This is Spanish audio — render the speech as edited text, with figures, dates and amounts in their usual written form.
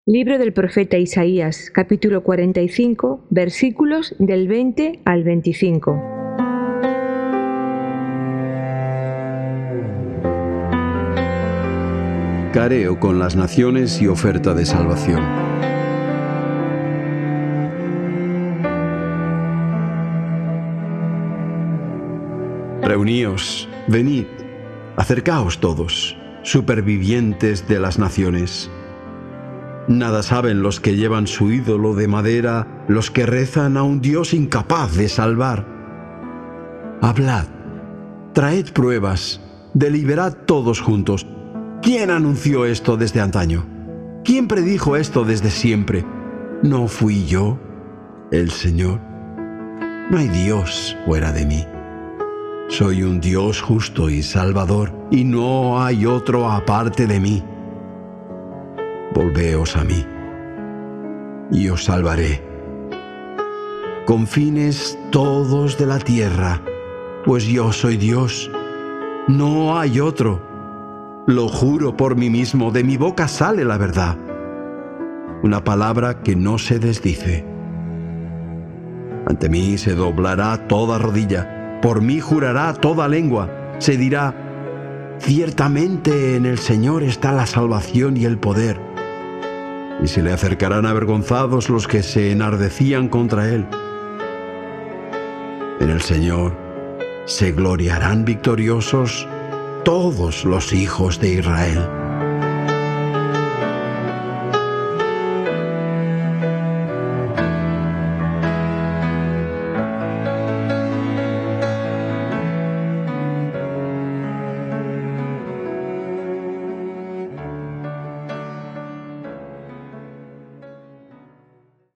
Libro del profeta Isaías, capítulo 45, versículos del 20 al 25. Careo con las naciones y oferta de salvación. Reuníos, venid, acercaos todos, supervivientes de las naciones. Nada saben los que llevan su ídolo de madera, los que rezan a un Dios incapaz de salvar. Hablad, traed pruebas, deliberad todos juntos. ¿Quién anunció esto desde antaño? ¿Quién predijo esto desde siempre? ¿No fui yo, el Señor? No hay Dios fuera de mí. Soy un Dios justo y salvador, y no hay otro aparte de mí. Volveos a mí, y os salvaré. Confines todos de la tierra, pues yo soy Dios, no hay otro. Lo juro por mí mismo, de mi boca sale la verdad, una palabra que no se desdice. Ante mí se doblará toda rodilla, por mí jurará toda lengua, se dirá: ciertamente en el Señor está la salvación y el poder. Y se le acercarán avergonzados los que se enardecían contra él. En el Señor se gloriarán victoriosos todos los hijos de Israel.